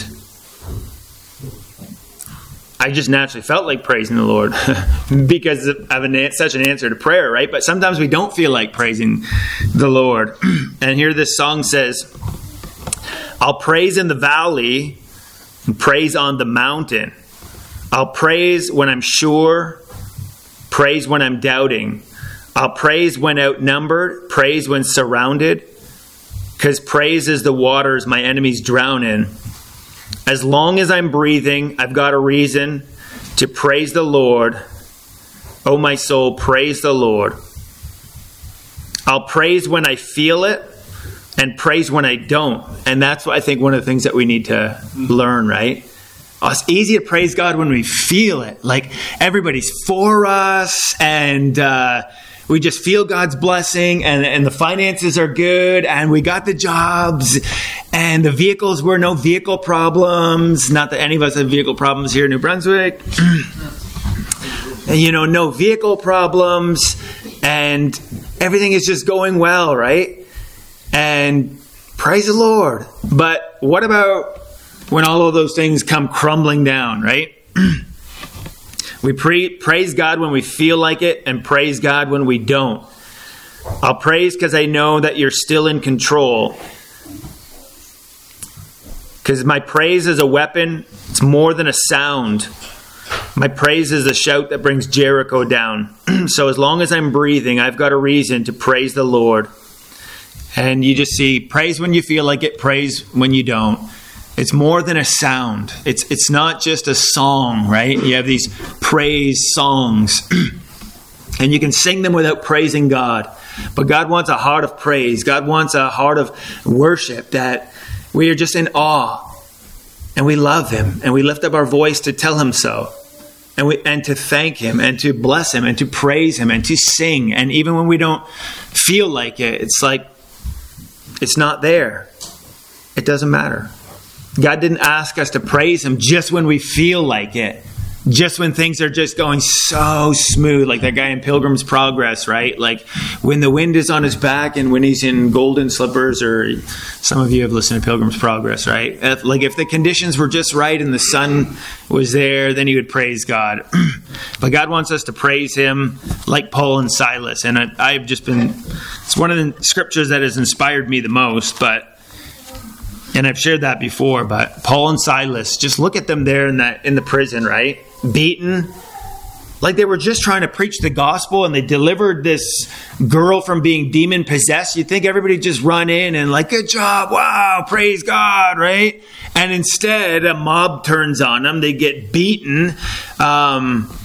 I just naturally felt like praising the Lord because of an, such an answer to prayer, right? But sometimes we don't feel like praising the Lord. And here this song says, I'll praise in the valley and praise on the mountain. I'll praise when I'm sure, praise when I'm doubting. I'll praise when outnumbered, praise when surrounded, because praise is the waters my enemies drown in. As long as I'm breathing, I've got a reason to praise the Lord. O my soul, praise the Lord. I'll praise when I feel it and praise when I don't. And that's what I think one of the things that we need to learn, right? Oh, it's easy to praise God when we feel it. Like everybody's for us and uh, we just feel God's blessing and, and the finances are good and we got the jobs and the vehicles were no vehicle problems. Not that any of us have vehicle problems here in New Brunswick. And, you know, no vehicle problems and everything is just going well, right? And praise the Lord. But what about when all of those things come crumbling down, right? We pre- praise God when we feel like it and praise God when we don't. I'll praise because I know that you're still in control. Because my praise is a weapon. It's more than a sound. My praise is a shout that brings Jericho down. So as long as I'm breathing, I've got a reason to praise the Lord. And you just see, praise when you feel like it, praise when you don't. It's more than a sound. It's it's not just a song, right? You have these praise songs. And you can sing them without praising God. But God wants a heart of praise. God wants a heart of worship that we are just in awe. And we love Him. And we lift up our voice to tell Him so. And we and to thank Him and to bless Him and to praise Him and to sing. And even when we don't feel like it, it's like it's not there. It doesn't matter. God didn't ask us to praise Him just when we feel like it. Just when things are just going so smooth, like that guy in Pilgrim's Progress, right? Like when the wind is on his back and when he's in golden slippers, or some of you have listened to Pilgrim's Progress, right? If, like if the conditions were just right and the sun was there, then he would praise God. But God wants us to praise Him like Paul and Silas. And I, I've just been, it's one of the scriptures that has inspired me the most, but and I've shared that before, but Paul and Silas, just look at them there in that in the prison, right? Beaten. Like they were just trying to preach the gospel and they delivered this girl from being demon possessed. You'd think everybody just run in and like, good job, wow, praise God, right? And instead a mob turns on them. They get beaten, um,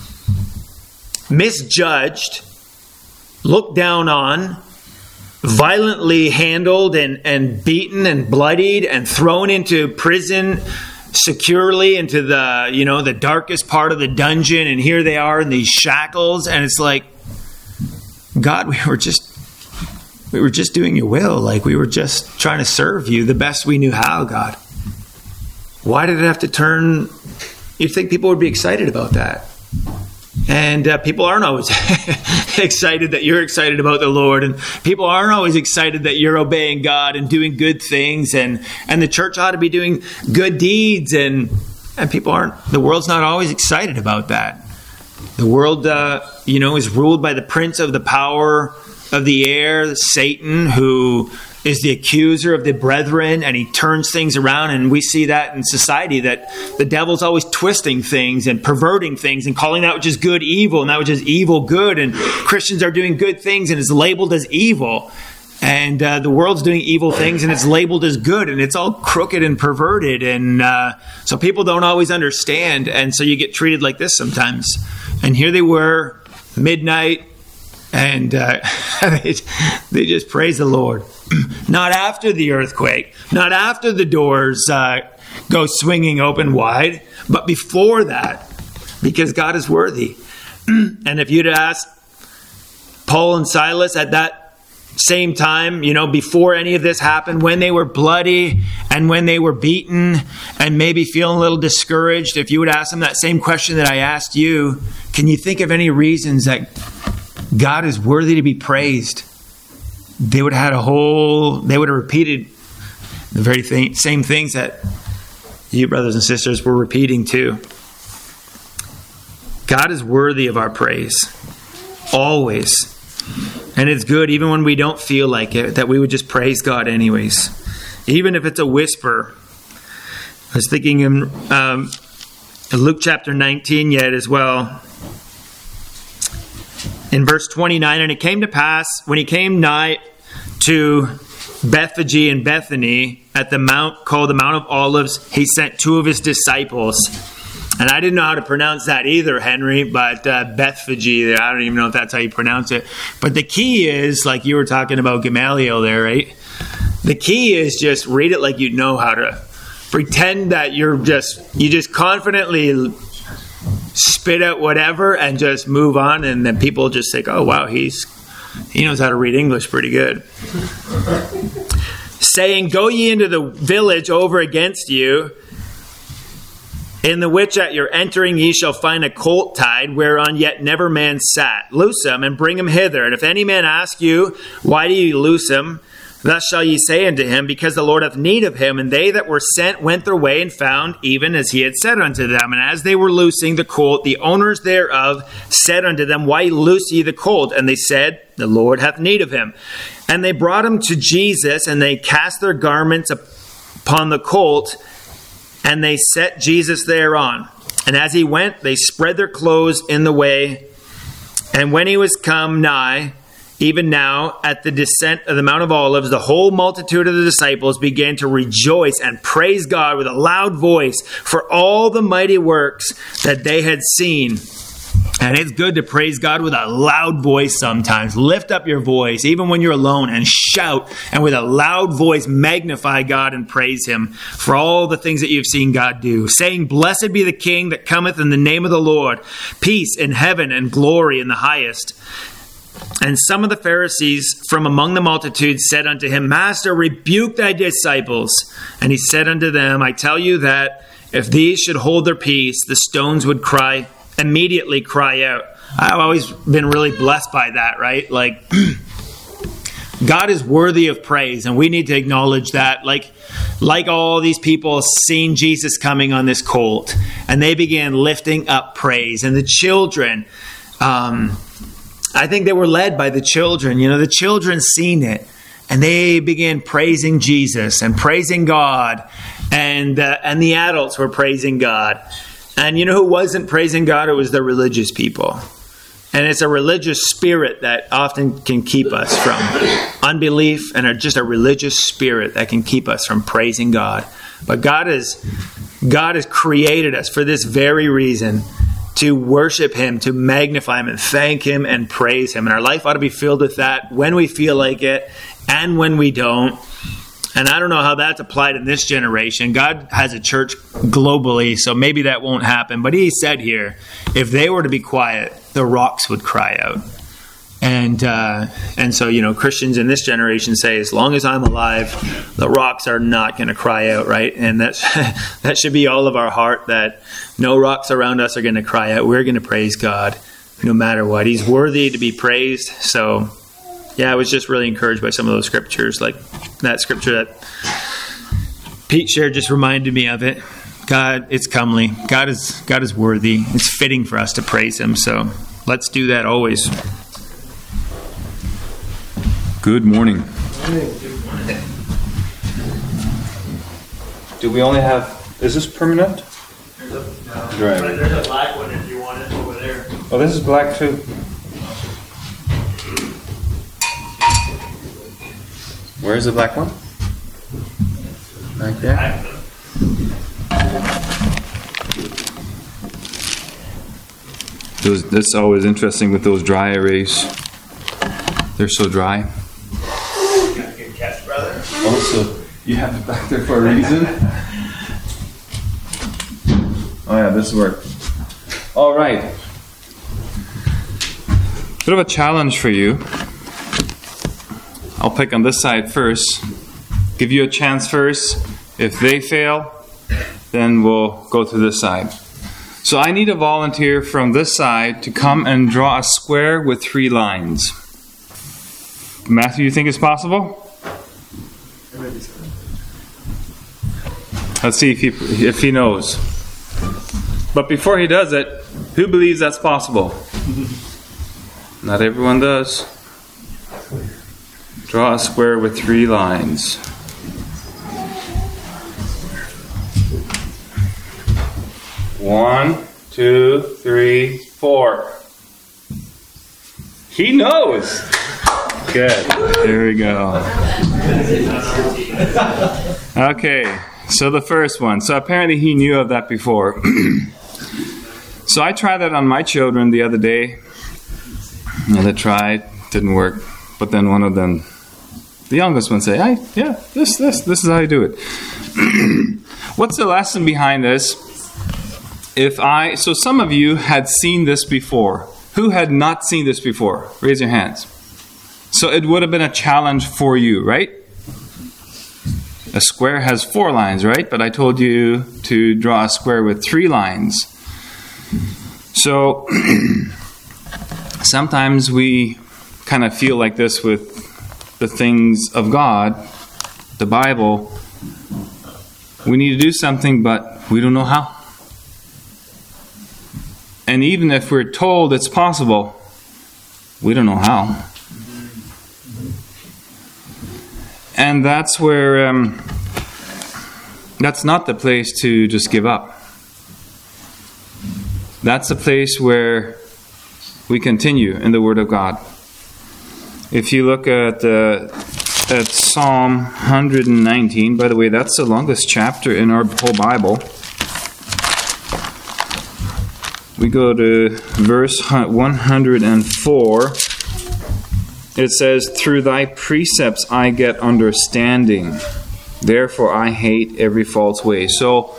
misjudged, looked down on, violently handled and, and beaten and bloodied and thrown into prison securely into the, you know, the darkest part of the dungeon. And here they are in these shackles. And it's like, God, we were just, we were just doing your will. Like we were just trying to serve you the best we knew how, God. Why did it have to turn? You'd think people would be excited about that. And uh, people aren't always excited that you're excited about the Lord. And people aren't always excited that you're obeying God and doing good things. And, and the church ought to be doing good deeds. And, and people aren't, the world's not always excited about that. The world, uh, you know, is ruled by the prince of the power of the air, Satan, who is the accuser of the brethren, and he turns things around. And we see that in society, that the devil's always twisting things and perverting things and calling that which is good evil and that which is evil good. And Christians are doing good things and it's labeled as evil. And uh, the world's doing evil things and it's labeled as good. And it's all crooked and perverted. And uh, so people don't always understand. And so you get treated like this sometimes. And here they were, midnight, and uh, they, they just praise the Lord. Not after the earthquake, not after the doors uh, go swinging open wide, but before that, because God is worthy. And if you'd asked Paul and Silas at that same time, you know, before any of this happened, when they were bloody and when they were beaten and maybe feeling a little discouraged, if you would ask them that same question that I asked you, can you think of any reasons that God is worthy to be praised? They would have had a whole, they would have repeated the very thing, same things that you brothers and sisters were repeating too. God is worthy of our praise. Always. And it's good, even when we don't feel like it, that we would just praise God anyways. Even if it's a whisper. I was thinking in um, Luke chapter nineteen yet as well. In verse twenty-nine, and it came to pass, when he came nigh to Bethphage and Bethany, at the mount called the Mount of Olives, he sent two of his disciples, And I didn't know how to pronounce that either, Henry, but uh, Bethphage, I don't even know if that's how you pronounce it. But the key is, like you were talking about Gamaliel there, right? The key is just read it like you know how to. Pretend that you're just, you just confidently spit out whatever and just move on, and then people just think, oh, wow, he's he knows how to read English pretty good. Saying, go ye into the village over against you, in the which at your entering ye shall find a colt tied, whereon yet never man sat. Loose him, and bring him hither. And if any man ask you, why do ye loose him? Thus shall ye say unto him, because the Lord hath need of him. And they that were sent went their way, and found even as he had said unto them. And as they were loosing the colt, the owners thereof said unto them, why loose ye the colt? And they said, the Lord hath need of him. And they brought him to Jesus, and they cast their garments upon the colt, and they set Jesus thereon. And as he went, they spread their clothes in the way. And when he was come nigh, even now, at the descent of the Mount of Olives, the whole multitude of the disciples began to rejoice and praise God with a loud voice for all the mighty works that they had seen. And it's good to praise God with a loud voice sometimes. Lift up your voice, even when you're alone, and shout, and with a loud voice magnify God and praise Him for all the things that you've seen God do. Saying, blessed be the King that cometh in the name of the Lord. Peace in heaven and glory in the highest. And some of the Pharisees from among the multitude said unto him, Master, rebuke thy disciples. And he said unto them, I tell you that if these should hold their peace, the stones would cry, immediately cry out. I've always been really blessed by that, right? Like, God is worthy of praise, and we need to acknowledge that. Like, like all these people seen Jesus coming on this colt, and they began lifting up praise. And the children, um, I think they were led by the children. You know, the children seen it, and they began praising Jesus and praising God, and uh, and the adults were praising God. And you know who wasn't praising God? It was the religious people. And it's a religious spirit that often can keep us from unbelief, and a, just a religious spirit that can keep us from praising God. But God has, God has created us for this very reason, to worship Him, to magnify Him, and thank Him and praise Him. And our life ought to be filled with that when we feel like it and when we don't. And I don't know how that's applied in this generation. God has a church globally, so maybe that won't happen. But He said here, if they were to be quiet, the rocks would cry out. And uh, and so, you know, Christians in this generation say, as long as I'm alive, the rocks are not going to cry out, right? And that's, that should be all of our heart, that no rocks around us are going to cry out. We're going to praise God no matter what. He's worthy to be praised. So, yeah, I was just really encouraged by some of those scriptures. Like that scripture that Pete shared just reminded me of it. God, it's comely. God is God is worthy. It's fitting for us to praise Him. So let's do that always.
Good morning. Do we only have... Is this permanent?
No.
Right.
There's a black one if you want it over there.
Oh, this is black too. Where's the black one? Back there. Those, that's always interesting with those dry erase. They're so dry.
Good catch, brother.
Also, you have it back there for a reason. Oh yeah, this worked. All right. Bit of a challenge for you. I'll pick on this side first. Give you a chance first. If they fail, then we'll go to this side. So I need a volunteer from this side to come and draw a square with three lines. Matthew, you think it's possible? Let's see if he, if he knows. But before he does it, who believes that's possible? Not everyone does. Draw a square with three lines. One, two, three, four. He knows. Good. There we go. Okay, so the first one. So apparently he knew of that before. So I tried that on my children the other day. And I tried, didn't work. But then one of them, the youngest one, say, "Hey, yeah, this, this, this is how you do it." What's the lesson behind this? If I, so some of you had seen this before. Who had not seen this before? Raise your hands. So it would have been a challenge for you, right? A square has four lines, right? But I told you to draw a square with three lines. So sometimes we kind of feel like this with the things of God, the Bible. We need to do something, but we don't know how. And even if we're told it's possible, we don't know how. And that's where, um, that's not the place to just give up. That's the place where we continue in the Word of God. If you look at uh, at Psalm one nineteen, by the way, that's the longest chapter in our whole Bible. We go to verse one hundred four. It says, "Through thy precepts I get understanding. Therefore I hate every false way." So,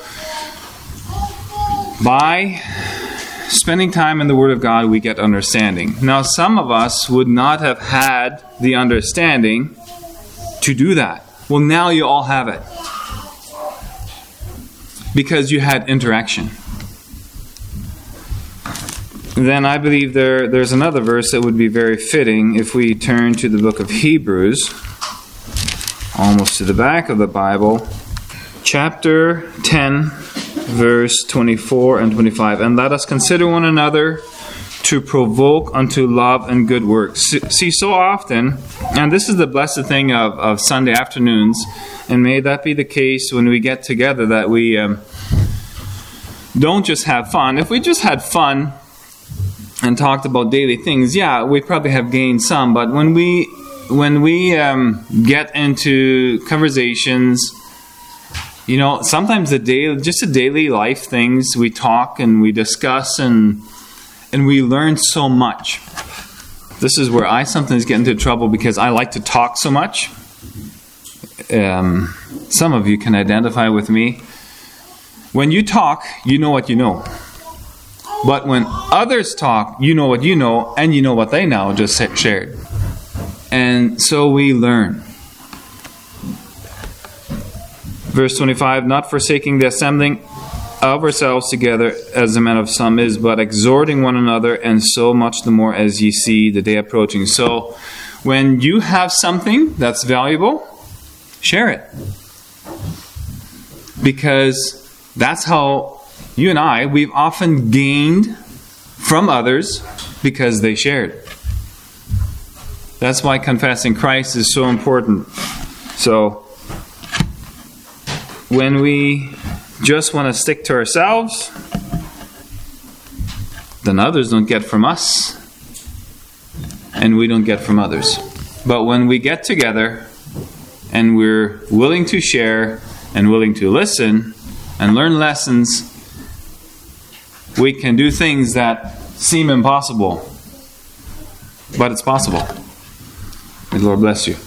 by spending time in the Word of God, we get understanding. Now, some of us would not have had the understanding to do that. Well, now you all have it. Because you had interaction. Then I believe there there's another verse that would be very fitting if we turn to the book of Hebrews, almost to the back of the Bible, chapter ten, verse twenty-four and twenty-five. "And let us consider one another to provoke unto love and good works." See, so often, and this is the blessed thing of, of Sunday afternoons, and may that be the case when we get together, that we um, don't just have fun. If we just had fun and talked about daily things, yeah, we probably have gained some. But when we when we um, get into conversations, you know, sometimes the daily, just the daily life things, we talk and we discuss and and we learn so much. This is where I sometimes get into trouble because I like to talk so much. Um, some of you can identify with me. When you talk, you know what you know. But when others talk, you know what you know, and you know what they now just shared. And so we learn. Verse twenty-five, "Not forsaking the assembling of ourselves together, as the man of some is, but exhorting one another, and so much the more as ye see the day approaching." So, when you have something that's valuable, share it. Because that's how you and I, we've often gained from others because they shared. That's why confessing Christ is so important. So, when we just want to stick to ourselves, then others don't get from us, and we don't get from others. But when we get together, and we're willing to share, and willing to listen, and learn lessons, we can do things that seem impossible. But it's possible. May the Lord bless you.